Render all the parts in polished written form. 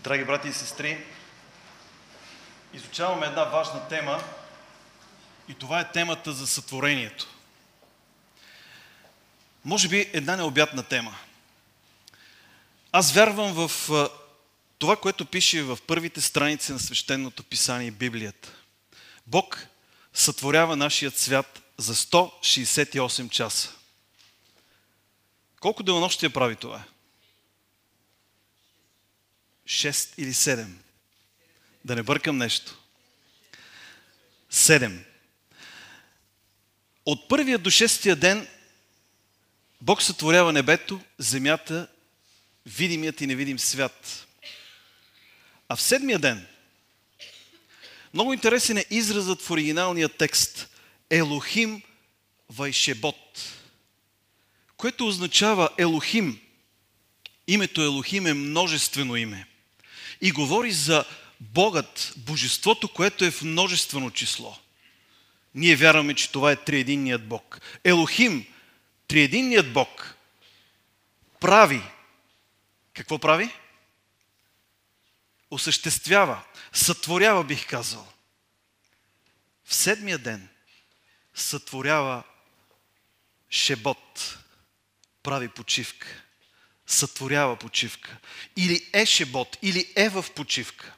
Драги брати и сестри, изучаваме една важна тема и това е темата за сътворението. Може би една необятна тема. Аз вярвам в това, което пише в първите страници на Свещеното писание, Библията. Бог сътворява нашият свят за 168 часа. Колко денонощия прави това? 6 или 7? Да не бъркам нещо. 7. От първия до 6-тия ден Бог сътворява небето, земята, видимият и невидим свят. А в 7-я ден, много интересен е изразът в оригиналния текст Елохим Вайшебот, което означава Елохим. Името Елохим е множествено име и говори за Богът, Божеството, което е в множествено число. Ние вярваме, че това е триединният Бог. Елохим, триединният Бог, прави. Какво прави? Осъществява, сътворява, бих казал. В 7-я ден сътворява Шебот, прави почивка. Сътворява почивка. Или е Шебот, или е в почивка.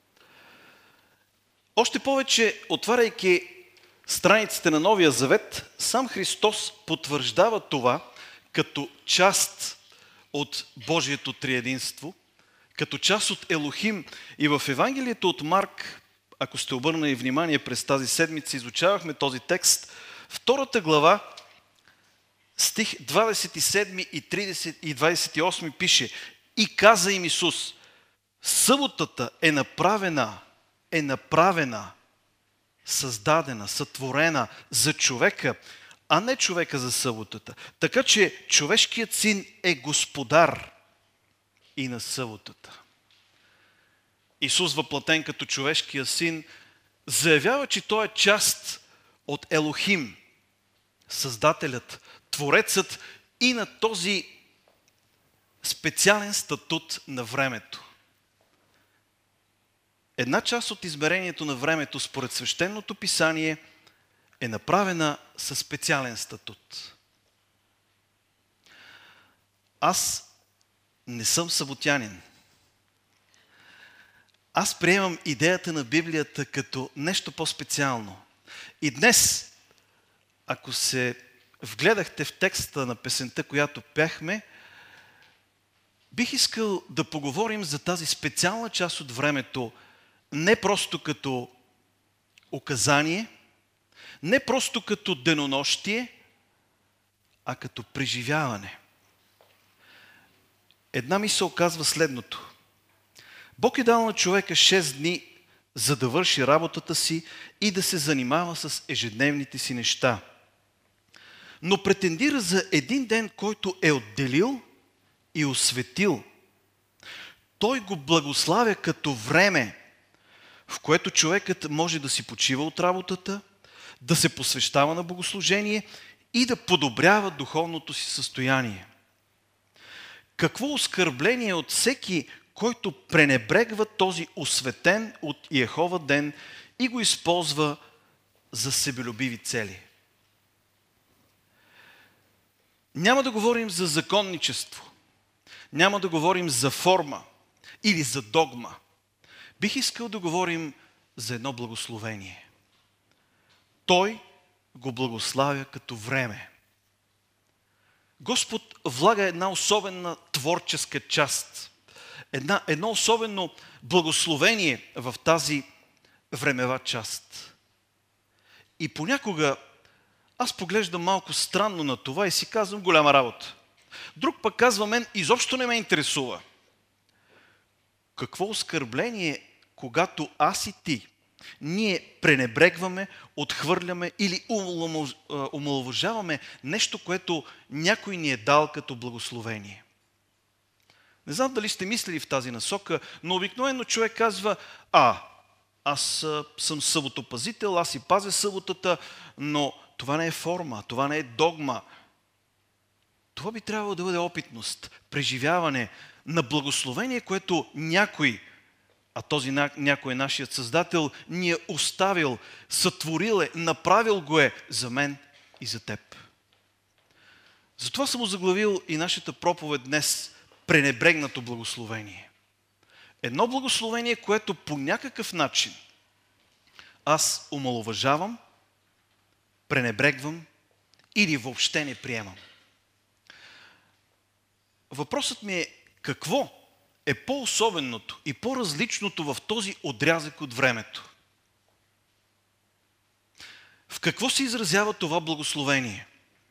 Още повече, отваряйки страниците на Новия Завет, сам Христос потвърждава това като част от Божието триединство, като част от Елохим. И в Евангелието от Марк, ако сте обърнали внимание през тази седмица, изучавахме този текст, 2 глава, стих 27 и 30 и 28 пише: и каза им Исус: съботата е направена, създадена, сътворена за човека, а не човека за съботата. Така че човешкият син е господар и на съботата. Исус, въплатен като човешкия син, заявява, че той е част от Елохим, Създателят, Творецът и на този специален статут на времето. Една част от измерението на времето според Свещеното писание е направена със специален статут. Аз не съм съботянин. Аз приемам идеята на Библията като нещо по-специално. И днес, ако се вгледахте в текста на песента, която пяхме, бих искал да поговорим за тази специална част от времето, не просто като указание, не просто като денонощие, а като преживяване. Една мисъл казва следното. Бог е дал на човека 6 дни, за да върши работата си и да се занимава с ежедневните си неща. Но претендира за един ден, който е отделил и осветил. Той го благославя като време, в което човекът може да си почива от работата, да се посвещава на богослужение и да подобрява духовното си състояние. Какво оскърбление от всеки, който пренебрегва този осветен от Йехова ден и го използва за себелюбиви цели. Няма да говорим за законничество, няма да говорим за форма или за догма. Бих искал да говорим за едно благословение. Той го благославя като време. Господ влага една особена творческа част, едно особено благословение в тази времева част. И понякога аз поглеждам малко странно на това и си казвам: голяма работа. Друг пък казва: мен изобщо не ме интересува. Какво оскърбление, когато аз и ти, ние пренебрегваме, отхвърляме или омаловажаваме нещо, което някой ни е дал като благословение. Не знам дали сте мислили в тази насока, но обикновено човек казва: аз съм съботопазител, аз си пазя съботата, но това не е форма, това не е догма. Това би трябвало да бъде опитност, преживяване на благословение, което някой а този някой е нашият Създател, ни е оставил, сътворил е, направил го е за мен и за теб. Затова съм озаглавил и нашата проповед днес пренебрегнато благословение. Едно благословение, което по някакъв начин аз омаловажавам, пренебрегвам или въобще не приемам. Въпросът ми е какво е по-особеното и по-различното в този отрязък от времето? В какво се изразява това благословение?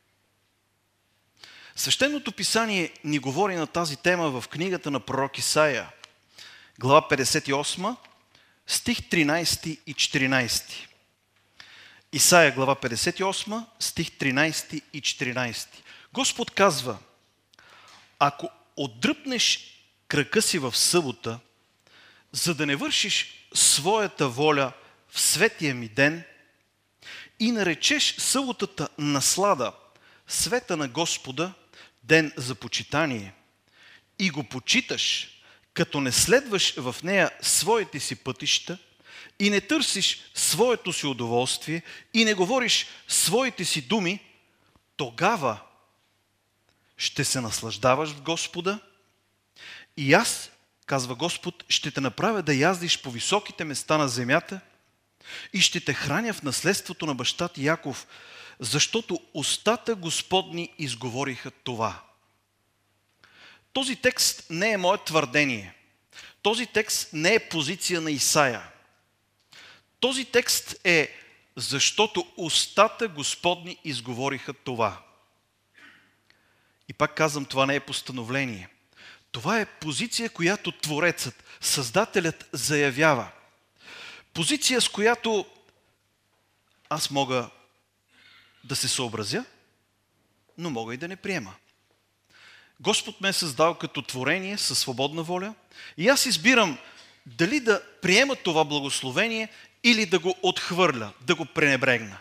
Свещеното писание ни говори на тази тема в книгата на пророк Исаия, глава 58, стих 13 и 14. Исаия, глава 58, стих 13 и 14. Господ казва: ако отдръпнеш крака си в събота, за да не вършиш своята воля в светия ми ден и наречеш съботата наслада, света на Господа, ден за почитание, и го почиташ, като не следваш в нея своите си пътища и не търсиш своето си удоволствие и не говориш своите си думи, тогава ще се наслаждаваш в Господа и аз, казва Господ, ще те направя да яздиш по високите места на земята и ще те храня в наследството на баща ти Яков, защото устата Господни изговориха това. Този текст не е мое твърдение. Този текст не е позиция на Исаия. Този текст е защото устата Господни изговориха това. И пак казвам, това не е постановление. Това е позиция, която Творецът, Създателят заявява. Позиция, с която аз мога да се съобразя, но мога и да не приема. Господ ме е създал като творение със свободна воля и аз избирам дали да приема това благословение или да го отхвърля, да го пренебрегна.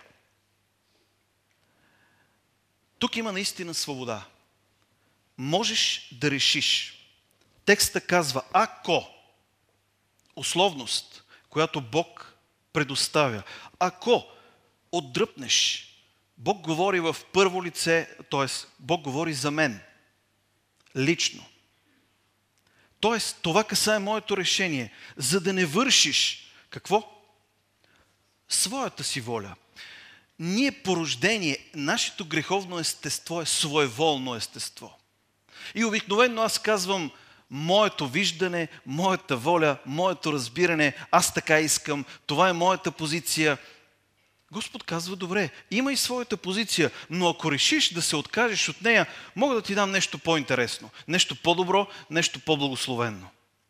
Тук има наистина свобода. Можеш да решиш. Текстът казва, ако, условност, която Бог предоставя, ако отдръпнеш, Бог говори в първо лице, т.е. Бог говори за мен, лично. Т.е. това касае моето решение, за да не вършиш, какво? Своята си воля. Ние по рождение, нашето греховно естество е своеволно естество. И обикновено аз казвам моето виждане, моята воля, моето разбиране, аз така искам, това е моята позиция. Господ казва, добре, има и своята позиция, но ако решиш да се откажеш от нея, мога да ти дам нещо по-интересно, нещо по-добро, нещо по-благословенно.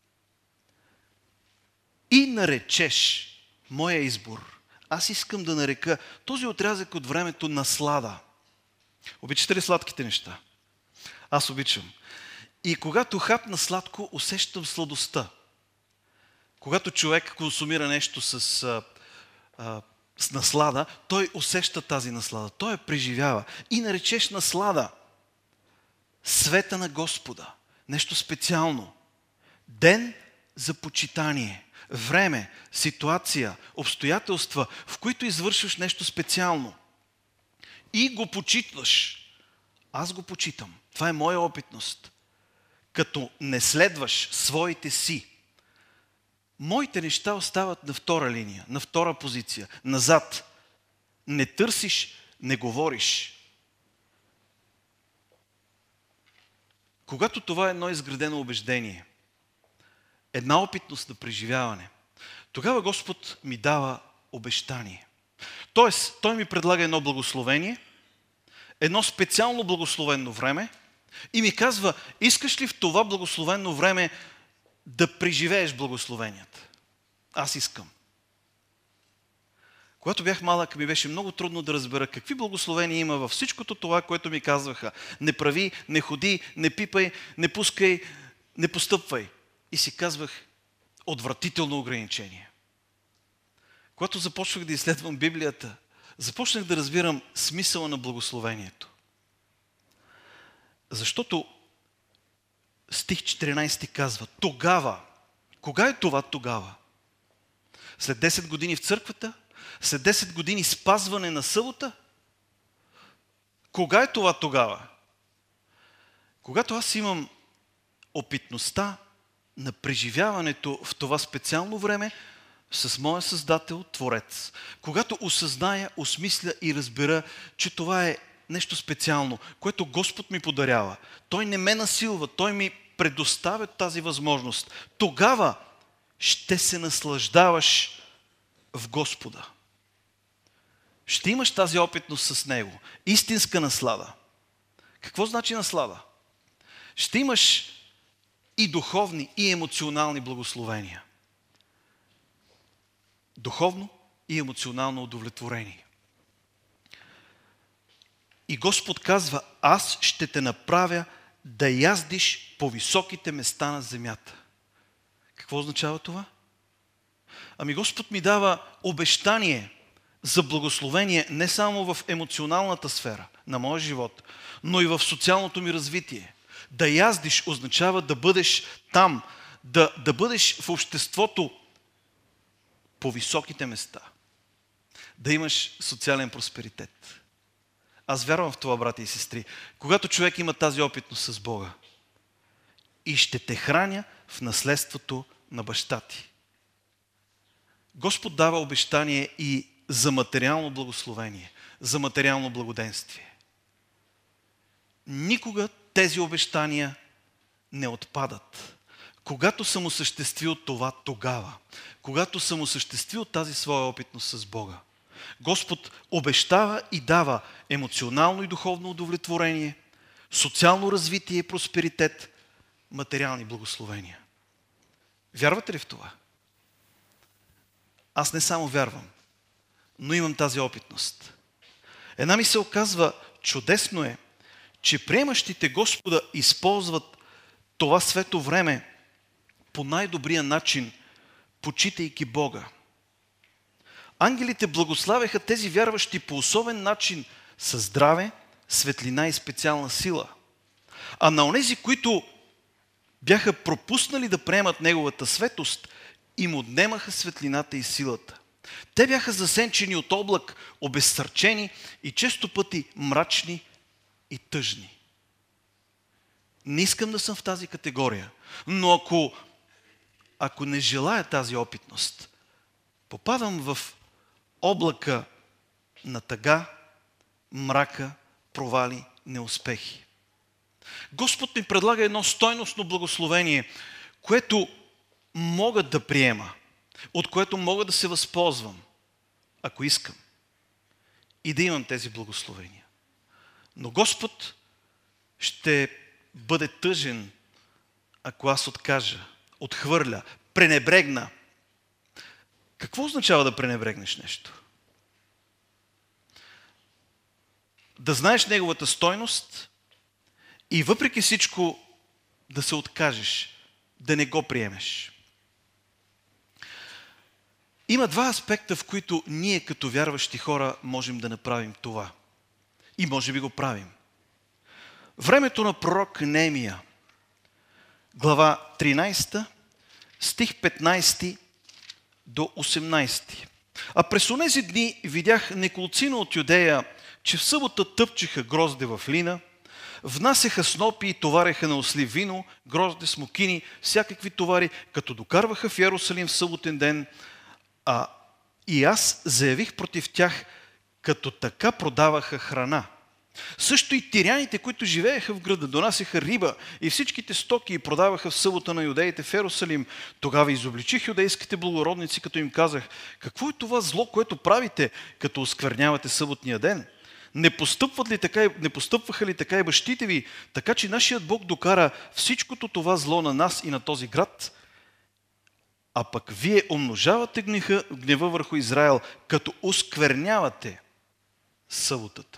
И наречеш моя избор. Аз искам да нарека този отрязък от времето наслада. Обичате ли сладките неща? Аз обичам. И когато хапна сладко, усещам сладостта. Когато човек консумира нещо с наслада, той усеща тази наслада. Той я преживява. И наречеш наслада света на Господа. Нещо специално. Ден за почитание. Време, ситуация, обстоятелства, в които извършваш нещо специално. И го почитваш. Аз го почитам. Това е моя опитност. Като не следваш своите си. Моите неща остават на втора линия, на втора позиция, назад. Не търсиш, не говориш. Когато това е едно изградено убеждение, една опитност на преживяване, тогава Господ ми дава обещание. Тоест, Той ми предлага едно благословение, едно специално благословено време и ми казва, искаш ли в това благословено време да преживееш благословенията? Аз искам. Когато бях малък, ми беше много трудно да разбера какви благословения има във всичкото това, което ми казваха. Не прави, не ходи, не пипай, не пускай, не постъпвай. И си казвах, отвратително ограничение. Когато започнах да изследвам Библията, започнах да разбирам смисъла на благословението. Защото стих 14 казва, тогава, Кога е това тогава? След 10 години в църквата? След 10 години спазване на събота? Кога е това тогава? Когато аз имам опитността на преживяването в това специално време с моя Създател, Творец. Когато осъзная, осмисля и разбера, че това е нещо специално, което Господ ми подарява. Той не ме насилва, Той ми предоставя тази възможност. Тогава ще се наслаждаваш в Господа. Ще имаш тази опитност с Него. Истинска наслада. Какво значи наслада? Ще имаш и духовни, и емоционални благословения. Духовно и емоционално удовлетворение. И Господ казва, аз ще те направя да яздиш по високите места на земята. Какво означава това? Ами Господ ми дава обещание за благословение не само в емоционалната сфера на моя живот, но и в социалното ми развитие. Да яздиш означава да бъдеш там, да бъдеш в обществото по високите места. Да имаш социален просперитет. Аз вярвам в това, брати и сестри. Когато човек има тази опитност с Бога, и ще те храня в наследството на баща ти. Господ дава обещание и за материално благословение, за материално благоденствие. Никога тези обещания не отпадат. Когато съм осъществил това тогава, когато съм осъществил тази своя опитност с Бога, Господ обещава и дава емоционално и духовно удовлетворение, социално развитие и просперитет, материални благословения. Вярвате ли в това? Аз не само вярвам, но имам тази опитност. Една ми се оказва, чудесно е, че приемащите Господа използват това свето време по най-добрия начин, почитайки Бога. Ангелите благославяха тези вярващи по особен начин със здраве, светлина и специална сила. А на онези, които бяха пропуснали да приемат Неговата светост, им отнемаха светлината и силата. Те бяха засенчени от облак, обезсърчени и често пъти мрачни и тъжни. Не искам да съм в тази категория, но ако не желая тази опитност, попадам в облака на тъга, мрака, провали, неуспехи. Господ ми предлага едно стойностно благословение, което мога да приема, от което мога да се възползвам, ако искам, и да имам тези благословения. Но Господ ще бъде тъжен, ако аз откажа, отхвърля, пренебрегна. Какво означава да пренебрегнеш нещо? Да знаеш неговата стойност и въпреки всичко да се откажеш, да не го приемеш. Има два аспекта, в които ние като вярващи хора можем да направим това. И може би го правим. Времето на пророк Неемия, глава 13, стих 15 до 18. А през онези дни видях неколцина от Юдея, че в събота тъпчеха грозде в лина, внасяха снопи и товареха на осли вино, грозде, смокини, всякакви товари, като докарваха в Йерусалим в съботен ден. И аз заявих против тях, като така продаваха храна. Също и тиряните, които живееха в града, донасяха риба и всичките стоки и продаваха в събота на юдеите в Йерусалим. Тогава изобличих юдейските благородници, като им казах, какво е това зло, което правите, като осквернявате съботния ден? Не постъпваха ли така и бащите ви, така че нашият Бог докара всичкото това зло на нас и на този град? А пък вие умножавате гнева върху Израел, като осквернявате съботата.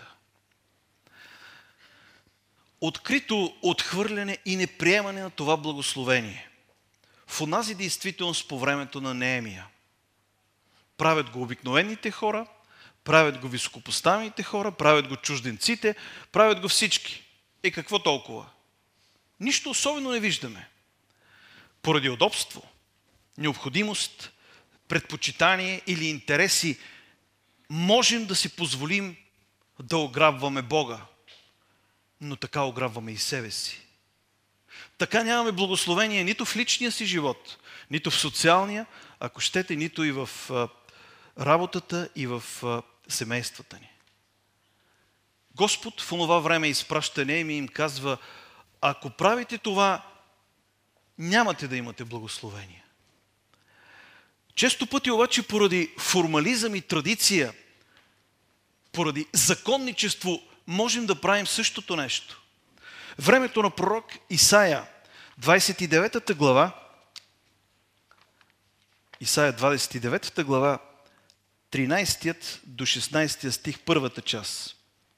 Открито отхвърляне и неприемане на това благословение. В онази действителност по времето на Неемия. Правят го обикновените хора, правят го високопоставените хора, правят го чужденците, правят го всички. И какво толкова? Нищо особено не виждаме. Поради удобство, необходимост, предпочитание или интереси можем да си позволим да ограбваме Бога, но така ограбваме и себе си. Така нямаме благословение нито в личния си живот, нито в социалния, ако щете, нито и в работата и в семействата ни. Господ в онова време изпраща Неемия и им казва: ако правите това, нямате да имате благословение. Често пъти обаче поради формализъм и традиция, поради законничество, можем да правим същото нещо. Времето на пророк Исаия, 29 глава, Исаия 29 глава, 13 до 16 стих, първата част.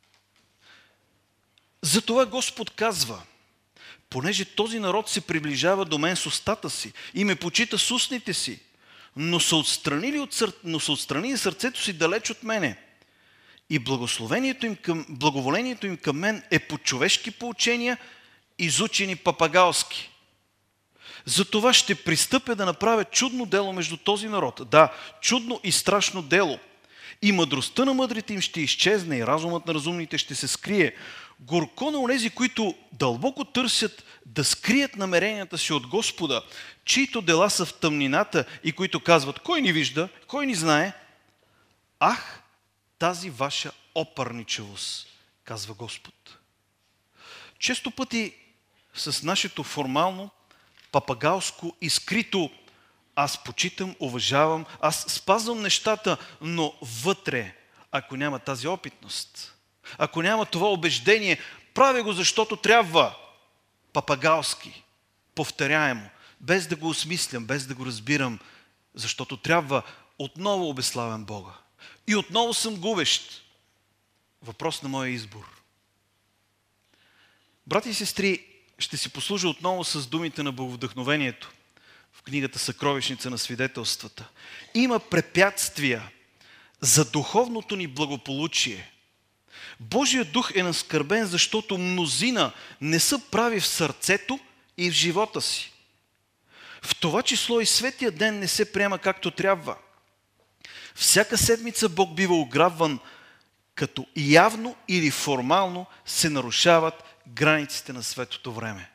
Затова Господ казва: понеже този народ се приближава до мен с устата си и ме почита с устните си, но са отстрани сърцето си далеч от мене, и благоволението им към мен е по човешки поучения, изучени папагалски. Затова ще пристъпя да направя чудно дело между този народ. Да, чудно и страшно дело. И мъдростта на мъдрите им ще изчезне, и разумът на разумните ще се скрие. Горко на онези, които дълбоко търсят да скрият намеренията си от Господа, чието дела са в тъмнината и които казват: кой ни вижда, кой ни знае? Ах, тази ваша опърничавост, казва Господ. Често пъти с нашето формално, папагалско и скрито: аз почитам, уважавам, аз спазвам нещата, но вътре, ако няма тази опитност, ако няма това убеждение, правя го защото трябва, папагалски, повторяемо, без да го осмислям, без да го разбирам, защото трябва, отново обеславям Бога. И отново съм губещ. Въпрос на моя избор. Брати и сестри, ще си послужа отново с думите на Боговдъхновението в книгата Съкровищница на свидетелствата. Има препятствия за духовното ни благополучие. Божият дух е наскърбен, защото мнозина не са прави в сърцето и в живота си. В това число и светия ден не се приема както трябва. Всяка седмица Бог бива ограбван, като явно или формално се нарушават границите на светото време.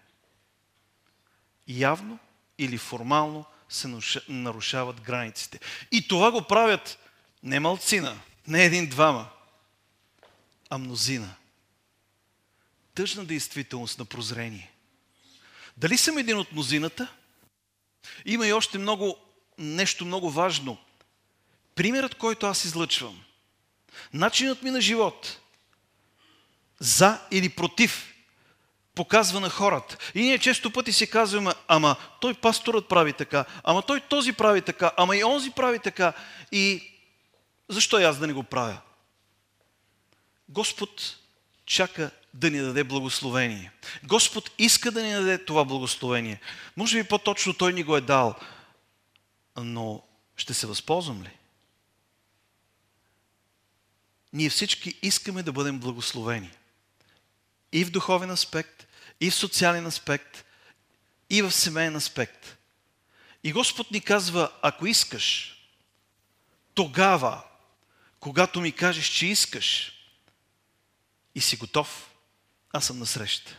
Явно или формално се нарушават границите. И това го правят не малцина, не един-двама, а мнозина. Тъжна действителност на прозрение. Дали съм един от мнозината? Има и още нещо много важно. Примерът, който аз излъчвам, начинът ми на живот, за или против, показва на хората. И ние често пъти си казваме: ама той пасторът прави така, ама той този прави така, ама и онзи прави така, и защо и аз да не го правя? Господ чака да ни даде благословение. Господ иска да ни даде това благословение. Може би по-точно Той ни го е дал, но ще се възползвам ли? Ние всички искаме да бъдем благословени. И в духовен аспект, и в социален аспект, и в семейен аспект. И Господ ни казва: ако искаш, тогава, когато ми кажеш, че искаш и си готов, аз съм насреща.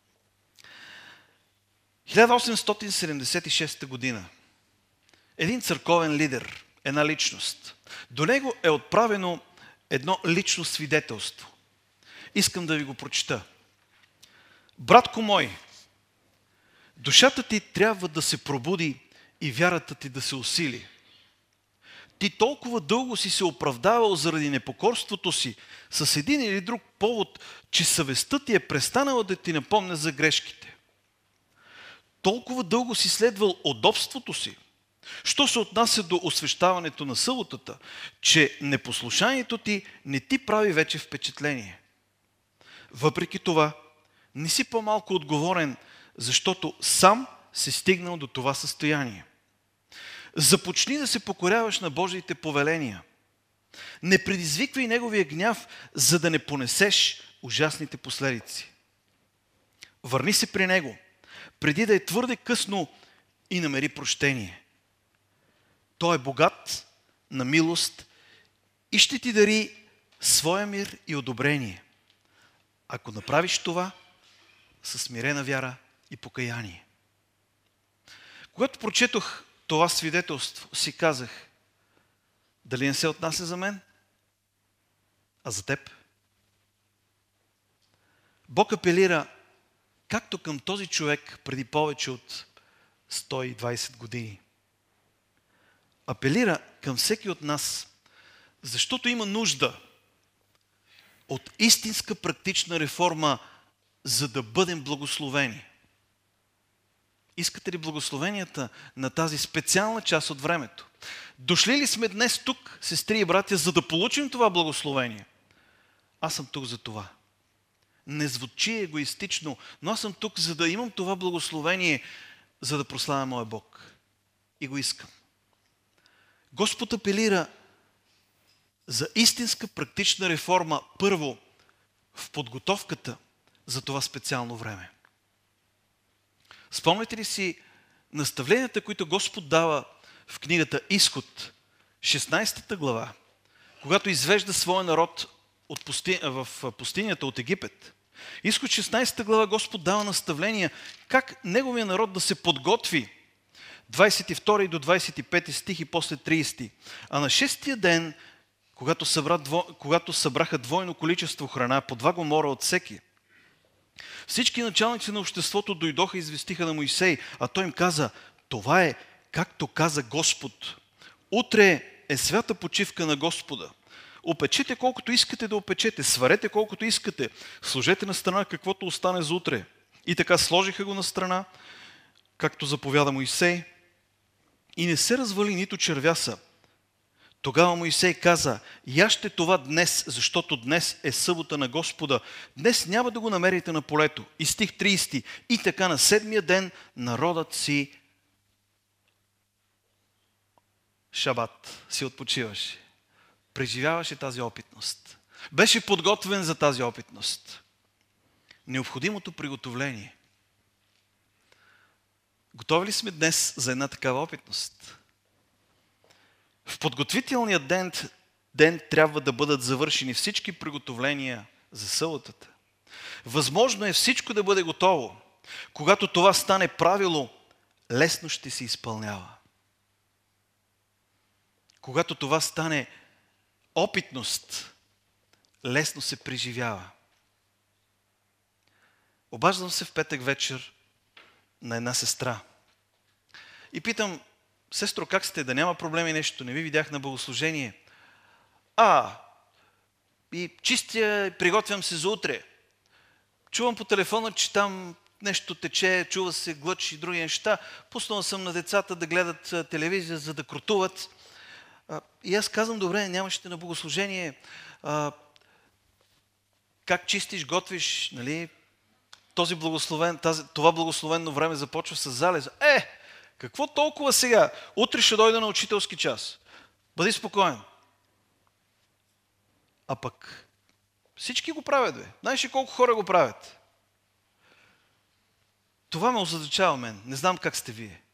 1876 година един църковен лидер, една личност, до него е отправено едно лично свидетелство. Искам да ви го прочета. Братко мой, душата ти трябва да се пробуди и вярата ти да се усили. Ти толкова дълго си се оправдавал заради непокорството си с един или друг повод, че съвестта ти е престанала да ти напомня за грешките. Толкова дълго си следвал удобството си, що се отнася до освещаването на съботата, че непослушанието ти не ти прави вече впечатление. Въпреки това, не си по-малко отговорен, защото сам си стигнал до това състояние. Започни да се покоряваш на Божиите повеления. Не предизвиквай Неговия гняв, за да не понесеш ужасните последици. Върни се при Него, преди да е твърде късно, и намери прощение. Той е богат на милост и ще ти дари своя мир и одобрение, ако направиш това със смирена вяра и покаяние. Когато прочетох това свидетелство, си казах, дали не се отнася за мен, а за теб? Бог апелира както към този човек преди повече от 120 години. Апелира към всеки от нас, защото има нужда от истинска практична реформа, за да бъдем благословени. Искате ли благословенията на тази специална част от времето? Дошли ли сме днес тук, сестри и братя, за да получим това благословение? Аз съм тук за това. Не звучи егоистично, но аз съм тук, за да имам това благословение, за да прославя моя Бог. И го искам. Господ апелира за истинска практична реформа първо в подготовката за това специално време. Спомняте ли си наставленията, които Господ дава в книгата Изход, 16 глава, когато извежда своя народ в пустинята от Египет? Изход 16 глава Господ дава наставления как неговия народ да се подготви. 22 до 25 стих и после 30. А на 6-тия ден, когато събраха двойно количество храна, по 2 гомора от всеки, всички началници на обществото дойдоха и известиха на Моисей, а той им каза, това е както каза Господ. Утре е свята почивка на Господа. Опечете колкото искате да опечете, сварете колкото искате, сложете на страна каквото остане за утре. И така сложиха го на страна, както заповяда Моисей, и не се развали нито червяса. Тогава Моисей каза, яжте това днес, защото днес е събота на Господа. Днес няма да го намерите на полето. И стих 30. И така на 7-я ден народът си шабат си отпочиваше. Преживяваше тази опитност. Беше подготвен за тази опитност. Необходимото приготовление. Готови ли сме днес за една такава опитност? В подготвителния ден трябва да бъдат завършени всички приготовления за съботата. Възможно е всичко да бъде готово. Когато това стане правило, лесно ще се изпълнява. Когато това стане опитност, лесно се преживява. Обаждам се в петък вечер на една сестра и питам, сестро, как сте? Да няма проблеми нещо, не ви видях на богослужение. И чистя, приготвям се за утре. Чувам по телефона, че там нещо тече, чува се глъч и други неща. Пуснал съм на децата да гледат телевизия, за да кротуват. И аз казвам, добре, нямаше на богослужение. Как чистиш, готвиш, нали? Това благословено време започва с залеза. Какво толкова сега? Утре ще дойда на учителски час. Бъди спокоен. А пък всички го правят, бе. Знаеш ли колко хора го правят? Това ме озадачава мен. Не знам как сте вие.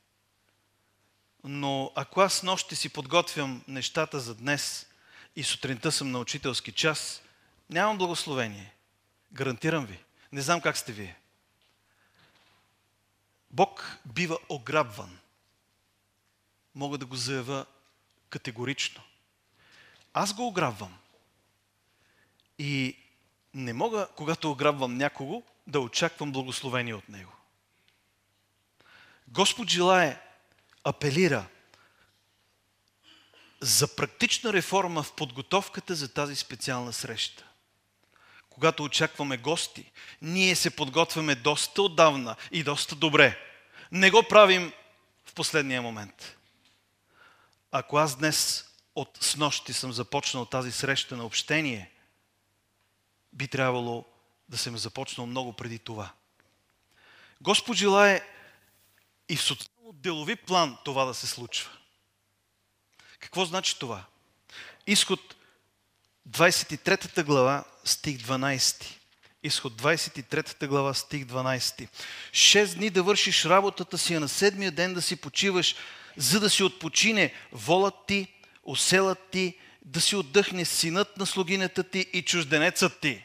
Но ако аз нощи си подготвям нещата за днес и сутринта съм на учителски час, нямам благословение. Гарантирам ви. Не знам как сте вие. Бог бива ограбван. Мога да го заявя категорично. Аз го ограбвам. И не мога, когато ограбвам някого, да очаквам благословение от него. Господ апелира за практична реформа в подготовката за тази специална среща. Когато очакваме гости, ние се подготвяме доста отдавна и доста добре. Не го правим в последния момент. Ако аз днес от снощи съм започнал тази среща на общение, би трябвало да съм започнал много преди това. Господ желае и в социално-делови план това да се случва. Какво значи това? Изход 23 глава, стих 12. Изход 23 глава, стих 12. 6 дни да вършиш работата си, а на 7-я ден да си почиваш, за да си отпочине волът ти, оселът ти, да си отдъхне синът на слугинята ти и чужденецът ти.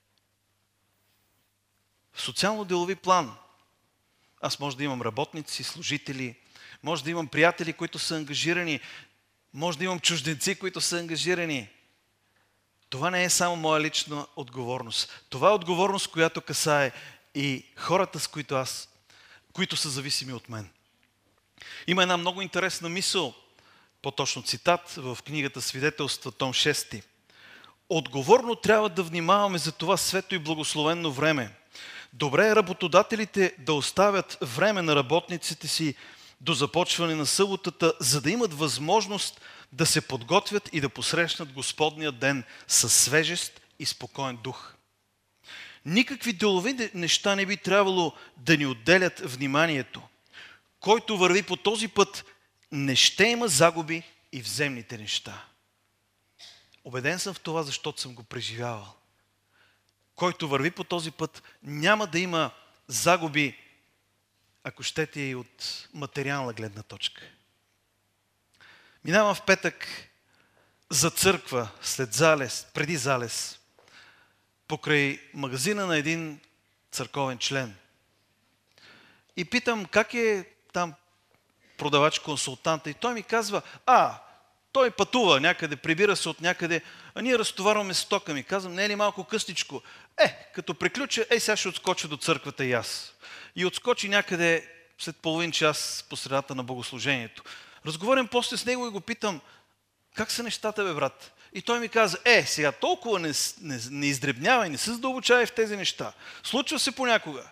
В социално-делови план аз може да имам работници, служители, може да имам приятели, които са ангажирани, може да имам чужденци, които са ангажирани. Това не е само моя лична отговорност. Това е отговорност, която касае и хората, с които са зависими от мен. Има една много интересна мисъл, по-точно цитат в книгата Свидетелства, том 6. Отговорно трябва да внимаваме за това свето и благословенно време. Добре е работодателите да оставят време на работниците си до започване на съботата, за да имат възможност да се подготвят и да посрещнат Господния ден със свежест и спокоен дух. Никакви делови неща не би трябвало да ни отделят вниманието. Който върви по този път, не ще има загуби и в земните неща. Убеден съм в това, защото съм го преживявал. Който върви по този път, няма да има загуби, ако щете, и от материална гледна точка. Минавам в петък за църква, преди залез, покрай магазина на един църковен член. И питам как е там продавач-консултанта и той ми казва, той пътува някъде, прибира се от някъде, а ние разтоварваме стока ми. Казвам, не е ли малко късничко? Като приключа, сега ще отскоча до църквата и аз. И отскочи някъде след половин час по средата на богослужението. Разговарям после с него и го питам, как са нещата, бе, брат? И той ми каза, сега толкова не издребнявай, не се задълбочавай в тези неща. Случва се понякога.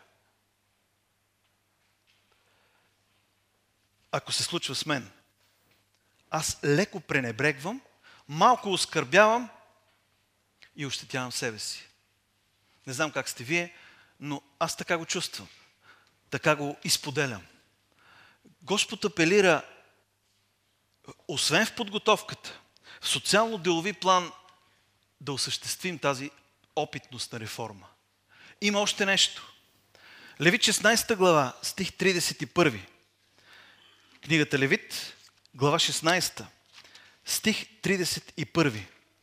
Ако се случва с мен, аз леко пренебрегвам, малко оскърбявам и ощетявам себе си. Не знам как сте вие, но аз така го чувствам. Така го изподелям. Господ апелира, освен в подготовката, в социално-делови план да осъществим тази опитност на реформа. Има още нещо. Левит 16 глава, стих 31. Книгата Левит, глава 16, стих 31.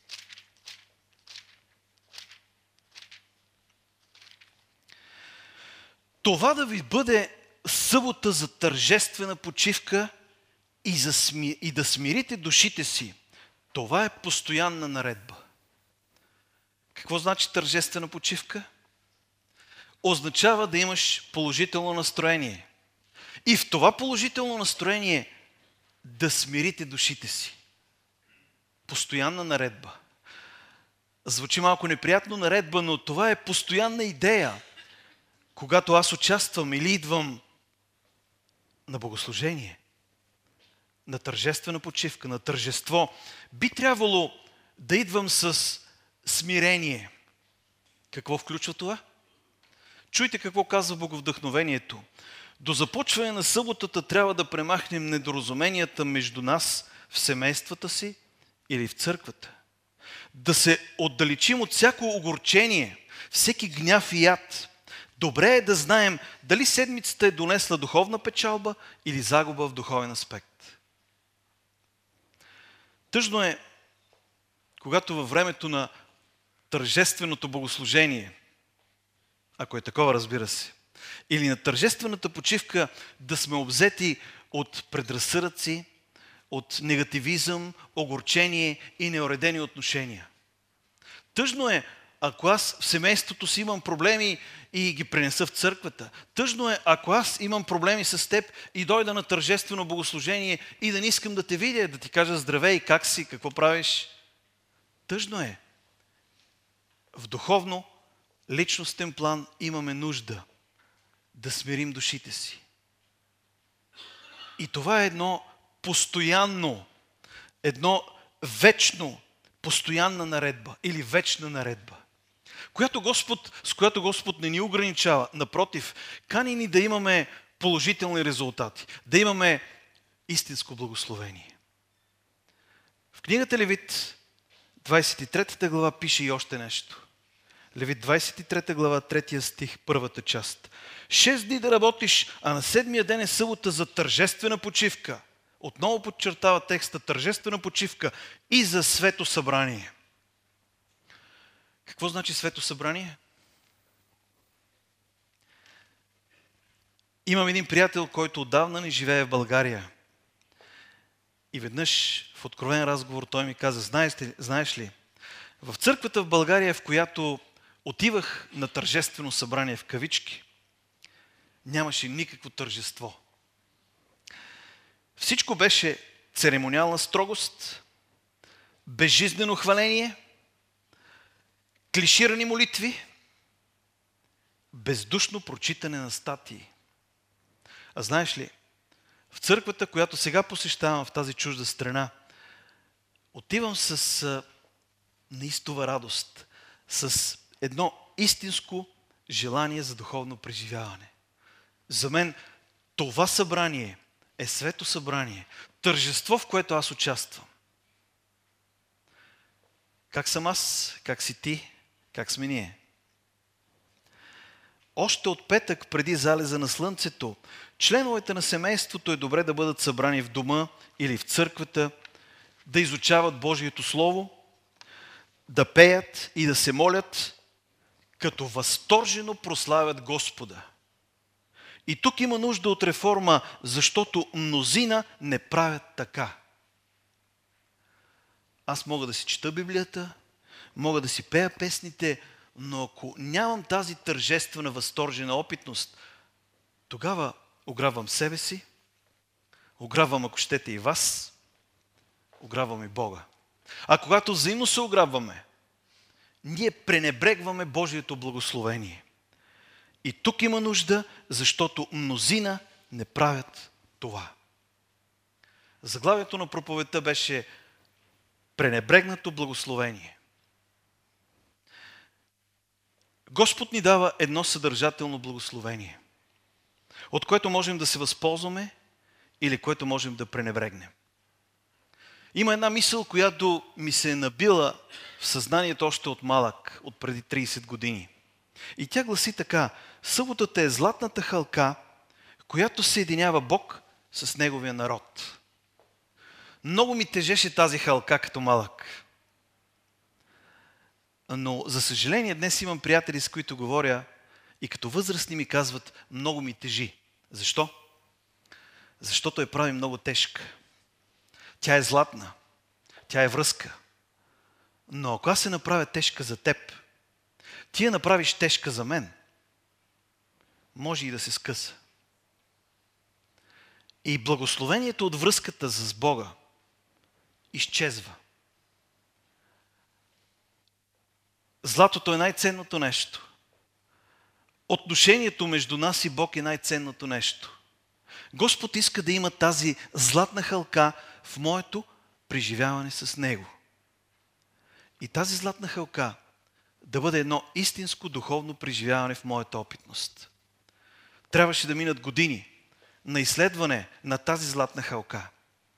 Това да ви бъде събота за тържествена почивка и да смирите душите си. Това е постоянна наредба. Какво значи тържествена почивка? Означава да имаш положително настроение. И в това положително настроение да смирите душите си. Постоянна наредба. Звучи малко неприятно наредба, но това е постоянна идея. Когато аз участвам или идвам на богослужение, на тържествена почивка, на тържество, би трябвало да идвам с смирение. Какво включва това? Чуйте какво казва Боговдъхновението. До започване на съботата трябва да премахнем недоразуменията между нас в семействата си или в църквата. Да се отдалечим от всяко огорчение, всеки гняв и яд. Добре е да знаем дали седмицата е донесла духовна печалба или загуба в духовен аспект. Тъжно е, когато във времето на тържественото богослужение, ако е такова, разбира се, или на тържествената почивка да сме обзети от предразсъдъци, от негативизъм, огорчение и неуредени отношения. Тъжно е, ако аз в семейството си имам проблеми и ги пренеса в църквата. Тъжно е, ако аз имам проблеми с теб и дойда на тържествено богослужение и да не искам да те видя, да ти кажа здравей, как си, какво правиш. Тъжно е. В духовно, личностен план имаме нужда да смирим душите си. И това е едно постоянно, едно вечно, постоянна наредба или вечна наредба, с която Господ не ни ограничава. Напротив, кани ни да имаме положителни резултати, да имаме истинско благословение. В книгата Левит, 23 глава, пише и още нещо. Левит 23 глава, 3 стих, първата част. 6 дни да работиш, а на 7-я ден е събота за тържествена почивка. Отново подчертава текста тържествена почивка и за свето събрание. Какво значи свето събрание? Имам един приятел, който отдавна не живее в България. И веднъж в откровен разговор той ми каза, знаеш ли, в църквата в България, в която отивах на тържествено събрание в кавички, нямаше никакво тържество. Всичко беше церемониална строгост, безжизнено хваление, клиширани молитви, бездушно прочитане на статии. А знаеш ли, в църквата, която сега посещавам в тази чужда страна, отивам с неистова радост, с едно истинско желание за духовно преживяване. За мен това събрание е свето събрание, тържество, в което аз участвам. Как съм аз? Как си ти? Как сме ние? Още от петък преди залеза на слънцето, членовете на семейството е добре да бъдат събрани в дома или в църквата, да изучават Божието Слово, да пеят и да се молят, като възторжено прославят Господа. И тук има нужда от реформа, защото мнозина не правят така. Аз мога да си чета Библията, мога да си пея песните, но ако нямам тази тържествена, възторжена опитност, тогава ограбвам себе си, ограбвам, ако щете, и вас, ограбвам и Бога. А когато взаимно се ограбваме, ние пренебрегваме Божието благословение. И тук има нужда, защото мнозина не правят това. Заглавието на проповедта беше пренебрегнато благословение. Господ ни дава едно съдържателно благословение, от което можем да се възползваме или което можем да пренебрегнем. Има една мисъл, която ми се е набила в съзнанието още от малък, от преди 30 години. И тя гласи така: съботата е златната халка, която съединява Бог с Неговия народ. Много ми тежеше тази халка като малък. Но, за съжаление, днес имам приятели, с които говоря и като възрастни ми казват, много ми тежи. Защо? Защото я прави много тежка. Тя е златна, тя е връзка. Но ако аз се направя тежка за теб, ти я направиш тежка за мен, може и да се скъса. И благословението от връзката с Бога изчезва. Златото е най-ценното нещо. Отношението между нас и Бог е най-ценното нещо. Господ иска да има тази златна халка в моето преживяване с Него. И тази златна халка да бъде едно истинско духовно преживяване в моята опитност. Трябваше да минат години на изследване на тази златна халка,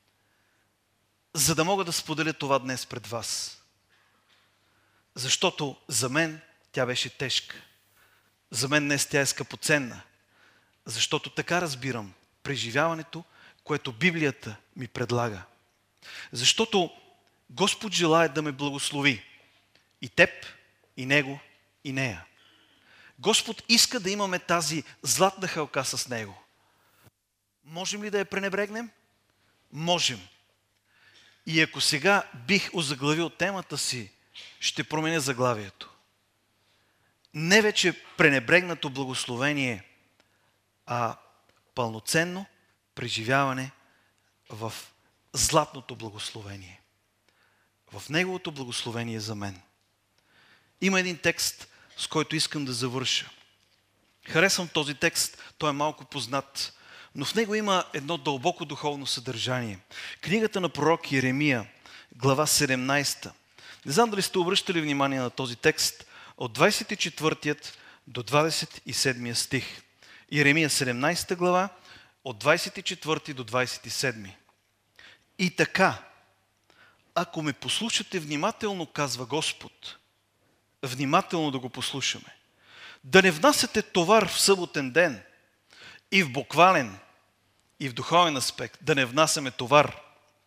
за да мога да споделя това днес пред вас. Защото за мен тя беше тежка. За мен днес тя е скъпоценна. Защото така разбирам преживяването, което Библията ми предлага. Защото Господ желае да ме благослови. И теб, и Него, и нея. Господ иска да имаме тази златна халка с Него. Можем ли да я пренебрегнем? Можем. И ако сега бих озаглавил темата си, ще променя заглавието. Не вече пренебрегнато благословение, а пълноценно преживяване в златното благословение. В Неговото благословение за мен. Има един текст, с който искам да завърша. Харесвам този текст, той е малко познат, но в него има едно дълбоко духовно съдържание. Книгата на пророк Йеремия, глава 17. Не знам дали сте обръщали внимание на този текст, от 24 до 27 стих. Йеремия 17 глава, от 24 до 27. И така, ако ме послушате внимателно, казва Господ, внимателно да го послушаме. Да не внасяте товар в съботен ден и в буквален, и в духовен аспект. Да не внасяме товар,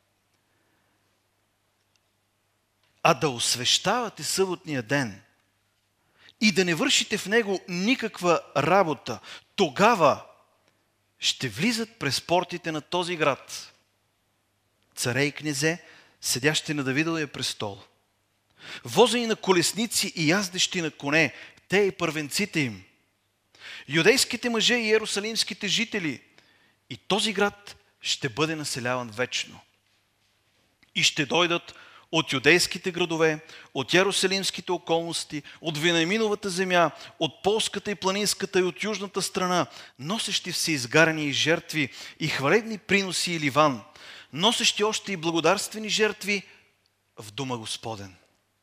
а да освещавате съботния ден и да не вършите в него никаква работа. Тогава ще влизат през портите на този град царе и князе, седящи на Давидовия престол, возени на колесници и яздещи на коне, те и първенците им, юдейските мъже и иерусалимските жители, и този град ще бъде населяван вечно. И ще дойдат от юдейските градове, от иерусалимските околности, от Вениаминовата земя, от полската и планинската и от южната страна, носещи все изгаряния и жертви и хвалебни приноси и ливан, носещи още и благодарствени жертви в дома Господен.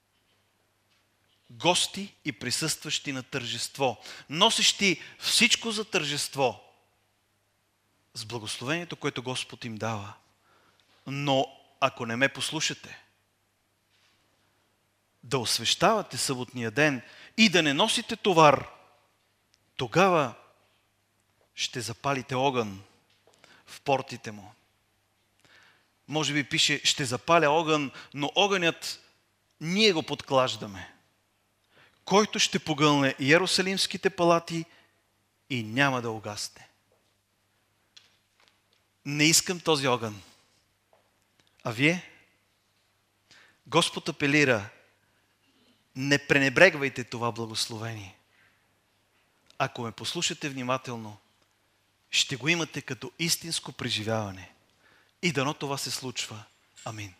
Гости и присъстващи на тържество, носещи всичко за тържество с благословението, което Господ им дава. Но ако не ме послушате, да освещавате съботния ден и да не носите товар, тогава ще запалите огън в портите му. Може би пише, ще запаля огън, но огънят ние го подклаждаме, който ще погълне иерусалимските палати и няма да угасне. Не искам този огън. А вие? Господ апелира, не пренебрегвайте това благословение. Ако ме послушате внимателно, ще го имате като истинско преживяване. И дано това се случва. Амин.